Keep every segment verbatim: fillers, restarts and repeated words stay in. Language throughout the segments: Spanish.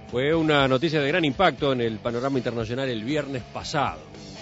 Fue una noticia de gran impacto en el panorama internacional el viernes pasado.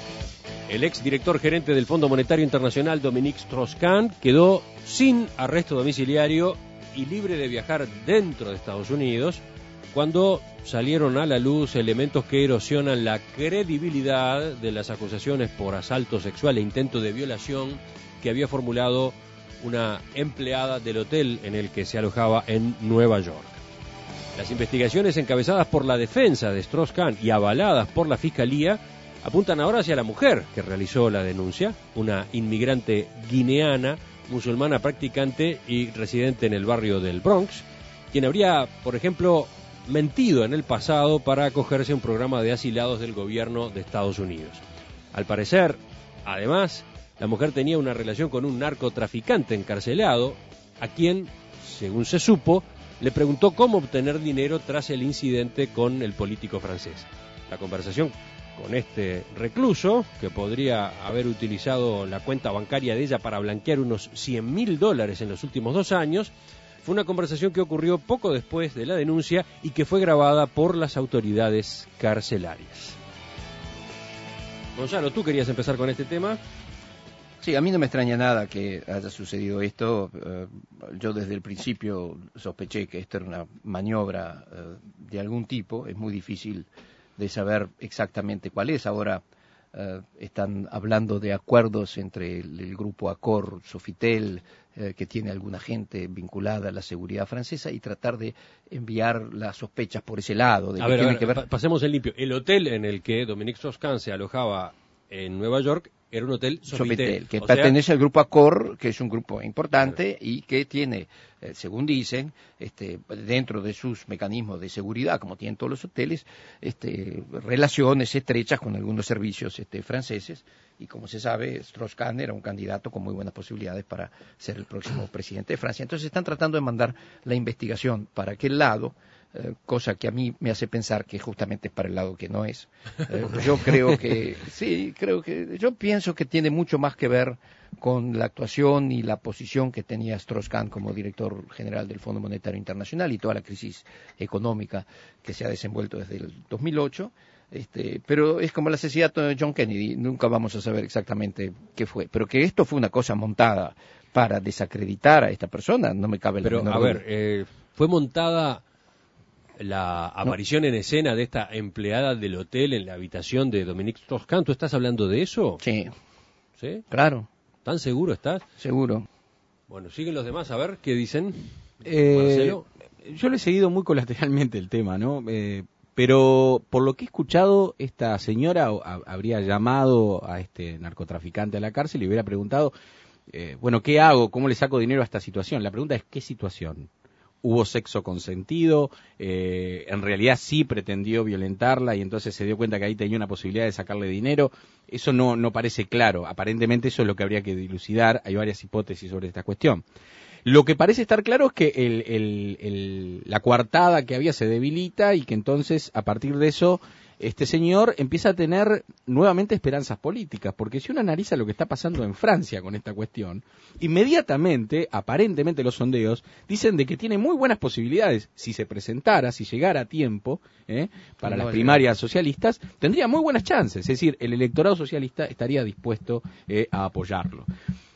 El ex director gerente del Fondo Monetario Internacional, Dominique Strauss-Kahn, quedó sin arresto domiciliario y libre de viajar dentro de Estados Unidos cuando salieron a la luz elementos que erosionan la credibilidad de las acusaciones por asalto sexual e intento de violación que había formulado una empleada del hotel en el que se alojaba en Nueva York. Las investigaciones encabezadas por la defensa de Strauss-Kahn y avaladas por la Fiscalía apuntan ahora hacia la mujer que realizó la denuncia, una inmigrante guineana, musulmana practicante y residente en el barrio del Bronx, quien habría, por ejemplo, mentido en el pasado para acogerse a un programa de asilados del gobierno de Estados Unidos. Al parecer, además, la mujer tenía una relación con un narcotraficante encarcelado, a quien, según se supo, le preguntó cómo obtener dinero tras el incidente con el político francés. La conversación con este recluso, que podría haber utilizado la cuenta bancaria de ella para blanquear unos cien mil dólares en los últimos dos años, fue una conversación que ocurrió poco después de la denuncia y que fue grabada por las autoridades carcelarias. Gonzalo, ¿tú querías empezar con este tema? Sí, a mí no me extraña nada que haya sucedido esto. Uh, yo desde el principio sospeché que esto era una maniobra uh, de algún tipo. Es muy difícil de saber exactamente cuál es. Ahora uh, están hablando de acuerdos entre el, el grupo Accor, Sofitel, uh, que tiene alguna gente vinculada a la seguridad francesa, y tratar de enviar las sospechas por ese lado. De a que ver, tiene a ver, que ver... pasemos en limpio. El hotel en el que Dominique Strauss-Kahn se alojaba en Nueva York era un hotel Sofitel, Sofitel que o pertenece sea... al grupo Accor, que es un grupo importante y que tiene, eh, según dicen, este, dentro de sus mecanismos de seguridad, como tienen todos los hoteles, este, relaciones estrechas con algunos servicios este, franceses. Y como se sabe, Strauss-Kahn era un candidato con muy buenas posibilidades para ser el próximo presidente de Francia. Entonces están tratando de mandar la investigación para aquel lado, eh, cosa que a mí me hace pensar que justamente es para el lado que no es. Eh, yo creo que, sí, creo que, yo pienso que tiene mucho más que ver con la actuación y la posición que tenía Strauss-Kahn como director general del Fondo Monetario Internacional y toda la crisis económica que se ha desenvuelto desde el dos mil ocho. Este, pero es como el asesinato de John Kennedy, nunca vamos a saber exactamente qué fue, pero que esto fue una cosa montada para desacreditar a esta persona, no me cabe la Pero, menor a duda. ver, eh, fue montada la aparición no. en escena de esta empleada del hotel en la habitación de Dominique Strauss-Kahn. ¿Tú estás hablando de eso? Sí. ¿Sí? Claro. ¿Tan seguro estás? Seguro. Bueno, siguen los demás a ver qué dicen. Eh, Marcelo. Yo le he seguido muy colateralmente el tema, ¿no? Eh, Pero por lo que he escuchado, esta señora habría llamado a este narcotraficante a la cárcel y hubiera preguntado, eh, bueno, ¿qué hago? ¿Cómo le saco dinero a esta situación? La pregunta es, ¿qué situación? ¿Hubo sexo consentido? Eh, ¿En realidad sí pretendió violentarla y entonces se dio cuenta que ahí tenía una posibilidad de sacarle dinero? Eso no, no parece claro. Aparentemente eso es lo que habría que dilucidar. Hay varias hipótesis sobre esta cuestión. Lo que parece estar claro es que el, el, el, la coartada que había se debilita y que entonces, a partir de eso, este señor empieza a tener nuevamente esperanzas políticas, porque si uno analiza lo que está pasando en Francia con esta cuestión, inmediatamente, aparentemente los sondeos, dicen de que tiene muy buenas posibilidades, si se presentara, si llegara a tiempo, ¿eh? para no, las primarias socialistas, tendría muy buenas chances, es decir, el electorado socialista estaría dispuesto eh, a apoyarlo.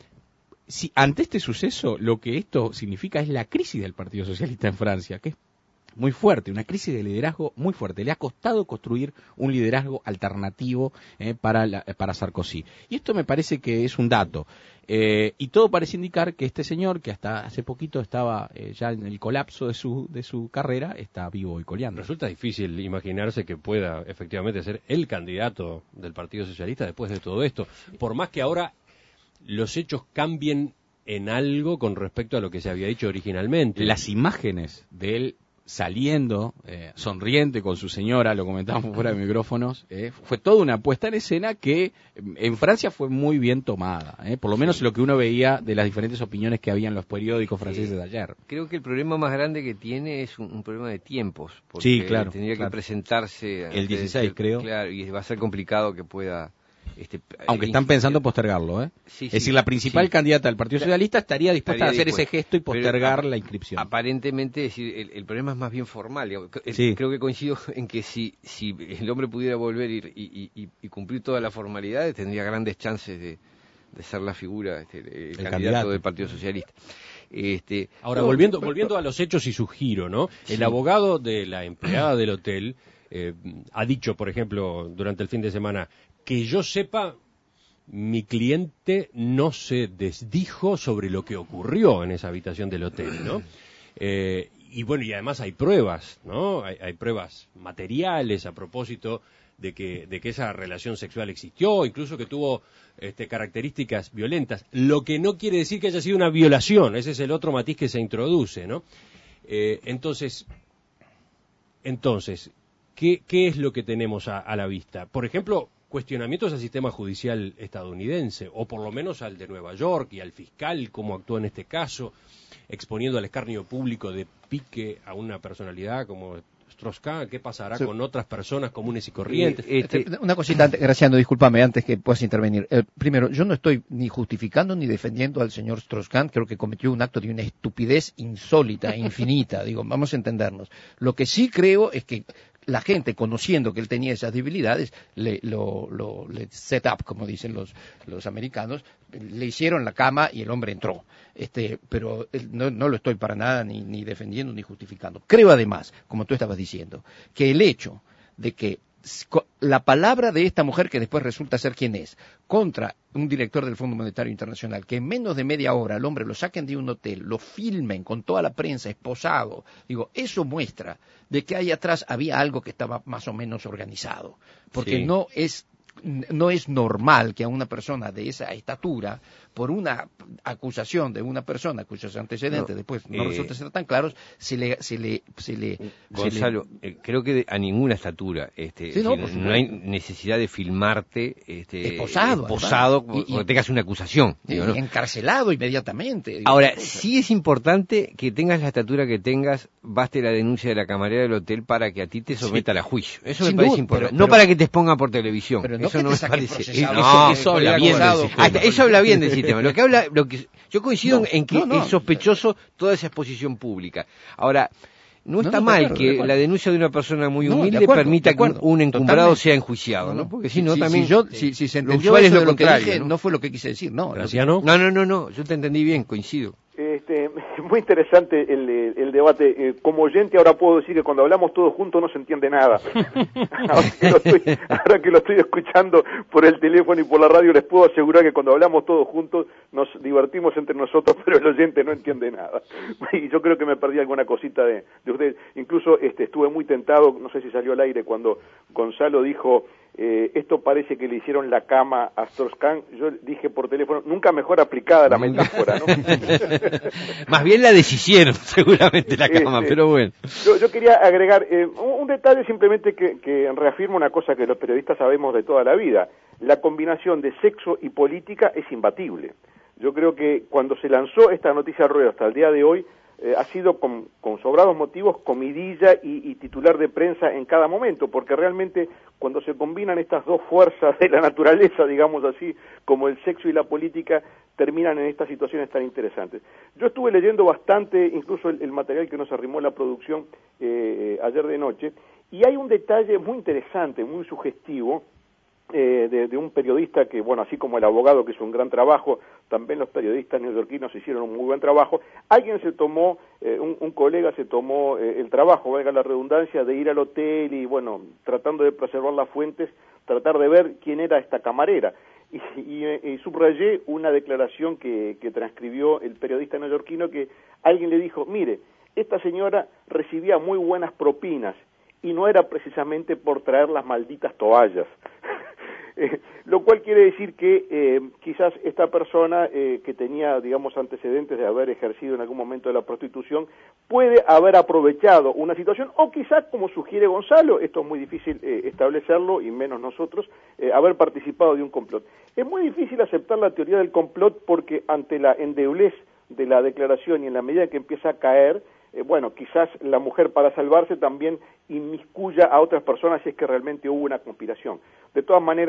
Si ante este suceso lo que esto significa es la crisis del Partido Socialista en Francia, que es muy fuerte, una crisis de liderazgo muy fuerte. Le ha costado construir un liderazgo alternativo eh, para, la, para Sarkozy. Y esto me parece que es un dato. Eh, y todo parece indicar que este señor, que hasta hace poquito estaba eh, ya en el colapso de su, de su carrera, está vivo y coleando. Resulta difícil imaginarse que pueda efectivamente ser el candidato del Partido Socialista después de todo esto. Por más que ahora los hechos cambien en algo con respecto a lo que se había dicho originalmente. Las imágenes de él saliendo, eh, sonriente con su señora, lo comentábamos fuera de micrófonos, eh, fue toda una puesta en escena que en Francia fue muy bien tomada, eh, por lo menos sí. Lo que uno veía de las diferentes opiniones que había en los periódicos franceses de ayer. Creo que el problema más grande que tiene es un, un problema de tiempos, porque sí, claro, tendría claro. que presentarse el dieciséis, el, creo. Claro, y va a ser complicado que pueda Este, Aunque están pensando postergarlo, ¿eh? Sí, es sí, decir, la principal sí. candidata del Partido Socialista estaría dispuesta Estaría a hacer dispuesta. ese gesto y postergar Pero, la inscripción. Aparentemente, es decir, el, el problema es más bien formal. Digamos. Sí. Creo que coincido en que si, si el hombre pudiera volver y, y, y, y cumplir todas las formalidades, tendría grandes chances de, de ser la figura, este, el, el candidato, candidato del Partido Socialista. Este, Ahora, no, volviendo, volviendo a los hechos y su giro, ¿no? Sí. El abogado de la empleada del hotel eh, ha dicho, por ejemplo, durante el fin de semana, que yo sepa, mi cliente no se desdijo sobre lo que ocurrió en esa habitación del hotel, ¿no? Eh, y bueno, y además hay pruebas, ¿no? Hay, hay pruebas materiales a propósito de que, de que esa relación sexual existió, incluso que tuvo este, características violentas, lo que no quiere decir que haya sido una violación, ese es el otro matiz que se introduce, ¿no? Eh, entonces, entonces, ¿qué, qué es lo que tenemos a, a la vista? Por ejemplo, cuestionamientos al sistema judicial estadounidense, o por lo menos al de Nueva York y al fiscal, cómo actuó en este caso, exponiendo al escarnio público de pique a una personalidad como Strauss-Kahn. ¿Qué pasará sí. con otras personas comunes y corrientes? Eh, este, una cosita, antes, Graciano, discúlpame, antes que puedas intervenir. Eh, primero, yo no estoy ni justificando ni defendiendo al señor Strauss-Kahn, creo que cometió un acto de una estupidez insólita, infinita, digo, vamos a entendernos. Lo que sí creo es que la gente, conociendo que él tenía esas debilidades, le, lo, lo, le set up, como dicen los, los americanos, le hicieron la cama y el hombre entró. Este, pero no, no lo estoy para nada ni, ni defendiendo ni justificando. Creo además, como tú estabas diciendo, que el hecho de que la palabra de esta mujer, que después resulta ser quien es, contra un director del Fondo Monetario Internacional, que en menos de media hora al hombre lo saquen de un hotel, lo filmen con toda la prensa esposado, digo, eso muestra de que ahí atrás había algo que estaba más o menos organizado, porque sí. no es no es normal que a una persona de esa estatura, por una acusación de una persona cuyos antecedentes no, después no eh, resultan ser tan claros, se le... Se le, se le Gonzalo, se le... Eh, creo que a ninguna estatura este, sí, no, si, no hay necesidad de filmarte este, esposado, esposado porque tengas una acusación. Y, digo, ¿no? encarcelado inmediatamente. Digo, Ahora, sí es importante que tengas la estatura que tengas, baste la denuncia de la camarera del hotel para que a ti te sometan sí. a juicio. Eso Sin me parece duda, importante. Pero, no pero, para que te expongan por televisión. Pero no eso no me parece. Eso, no, eso habla bien del sistema. Hasta, eso habla bien del sistema. Lo que habla, lo que yo coincido no, en que no, no, es sospechoso toda esa exposición pública. Ahora, no está no, mal acuerdo, que la denuncia de una persona muy humilde acuerdo, permita que un encumbrado Totalmente. sea enjuiciado, ¿no? Porque si no si, también si, yo, si, si se entendió eso de lo, lo que dije, ¿no? no fue lo que quise decir, no. Graciano. No, no, no, no, yo te entendí bien, coincido. Este, muy interesante el, el debate. Eh, como oyente ahora puedo decir que cuando hablamos todos juntos no se entiende nada. ahora, que lo estoy, ahora que lo estoy escuchando por el teléfono y por la radio, les puedo asegurar que cuando hablamos todos juntos nos divertimos entre nosotros, pero el oyente no entiende nada. Y yo creo que me perdí alguna cosita de, de ustedes. Incluso este, estuve muy tentado, no sé si salió al aire, cuando Gonzalo dijo... Eh, esto parece que le hicieron la cama a Strauss-Kahn. Yo dije por teléfono, nunca mejor aplicada la metáfora, ¿no? Más bien la deshicieron, seguramente, la cama, este, pero bueno. Yo, yo quería agregar eh, un, un detalle simplemente que, que reafirma una cosa que los periodistas sabemos de toda la vida. La combinación de sexo y política es imbatible. Yo creo que cuando se lanzó esta noticia al ruedo hasta el día de hoy, Eh, ha sido con, con sobrados motivos comidilla y, y titular de prensa en cada momento, porque realmente cuando se combinan estas dos fuerzas de la naturaleza, digamos así, como el sexo y la política, terminan en estas situaciones tan interesantes. Yo estuve leyendo bastante, incluso el, el material que nos arrimó la producción eh, ayer de noche, y hay un detalle muy interesante, muy sugestivo, Eh, de, de un periodista que, bueno, así como el abogado que hizo un gran trabajo, también los periodistas neoyorquinos hicieron un muy buen trabajo. Alguien se tomó, eh, un, un colega se tomó eh, el trabajo, valga la redundancia, de ir al hotel y, bueno, tratando de preservar las fuentes, tratar de ver quién era esta camarera. Y, y, y subrayé una declaración que, que transcribió el periodista neoyorquino, que alguien le dijo, mire, esta señora recibía muy buenas propinas y no era precisamente por traer las malditas toallas. Eh, lo cual quiere decir que eh, quizás esta persona eh, que tenía, digamos, antecedentes de haber ejercido en algún momento de la prostitución, puede haber aprovechado una situación, o quizás, como sugiere Gonzalo, esto es muy difícil eh, establecerlo, y menos nosotros, eh, haber participado de un complot. Es muy difícil aceptar la teoría del complot porque ante la endeblez de la declaración y en la medida que empieza a caer, Eh, bueno, quizás la mujer para salvarse también inmiscuya a otras personas si es que realmente hubo una conspiración. De todas maneras,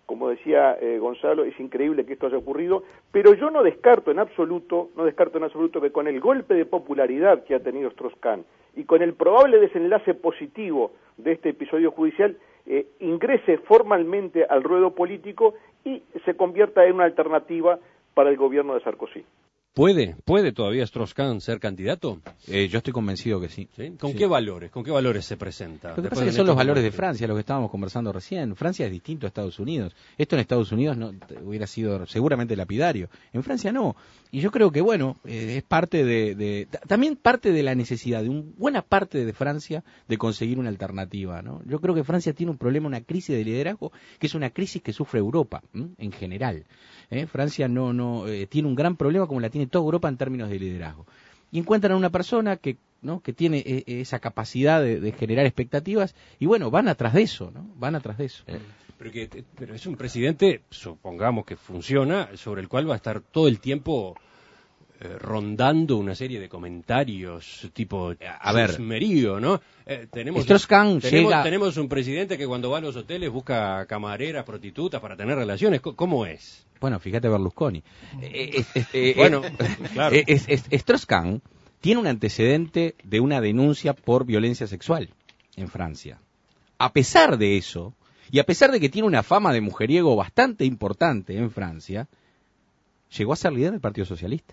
como decía eh, Gonzalo, es increíble que esto haya ocurrido, pero yo no descarto en absoluto, no descarto en absoluto que con el golpe de popularidad que ha tenido Strauss-Kahn y con el probable desenlace positivo de este episodio judicial, eh, ingrese formalmente al ruedo político y se convierta en una alternativa para el gobierno de Sarkozy. ¿Puede, puede todavía Strauss-Kahn ser candidato? Eh, yo estoy convencido que sí. ¿Sí? ¿Con sí. qué valores? ¿Con qué valores se presenta? Lo que pasa es que son los valores de Francia, lo que estábamos conversando recién. Francia es distinto a Estados Unidos. Esto en Estados Unidos no hubiera sido seguramente lapidario. En Francia no. Y yo creo que, bueno, eh, es parte de, de... También parte de la necesidad de una buena parte de Francia de conseguir una alternativa, ¿no? Yo creo que Francia tiene un problema, una crisis de liderazgo, que es una crisis que sufre Europa, ¿m? en general. ¿Eh? Francia no no eh, tiene un gran problema como la tiene toda Europa en términos de liderazgo. Y encuentran a una persona que no que tiene eh, esa capacidad de, de generar expectativas y bueno, van atrás de eso, ¿no? Van atrás de eso. Eh, pero, que, pero es un presidente, supongamos que funciona, sobre el cual va a estar todo el tiempo eh, rondando una serie de comentarios tipo a ver, Merío, ¿no? Eh, tenemos, Strauss-Kahn tenemos, llega... tenemos un presidente que cuando va a los hoteles busca camareras, prostitutas para tener relaciones. ¿Cómo es? Bueno, fíjate Berlusconi. Eh, eh, eh, bueno, claro. Eh, eh, eh, Strauss-Kahn tiene un antecedente de una denuncia por violencia sexual en Francia. A pesar de eso, y a pesar de que tiene una fama de mujeriego bastante importante en Francia, llegó a ser líder del Partido Socialista.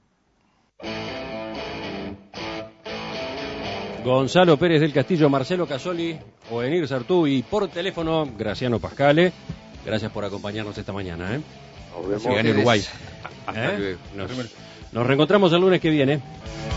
Gonzalo Pérez del Castillo, Marcelo Casoli, Ovenir Sartú y por teléfono Graciano Pascale. Gracias por acompañarnos esta mañana. ¿eh? Nos vemos en Uruguay. ¿Eh? Nos, nos reencontramos el lunes que viene.